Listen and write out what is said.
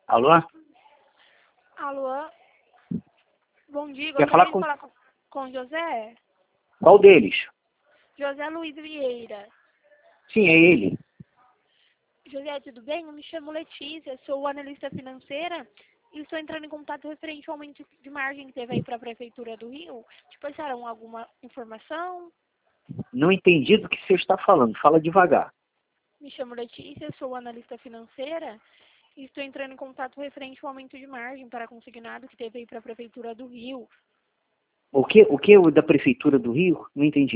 Alô? Alô? Bom dia, Quer gostaria falar de falar com o José? Qual deles? José Luiz Vieira. Sim, é ele. José, tudo bem? Eu me chamo Letícia, sou analista financeira e estou entrando em contato referente ao aumento de margem que teve aí para a Prefeitura do Rio. Te passaram alguma informação? Não entendi do que você está falando. Fala devagar. Me chamo Letícia, sou analista financeira e estou entrando em contato referente ao aumento de margem para consignado que teve aí para a Prefeitura do Rio. O que da Prefeitura do Rio? Não entendi.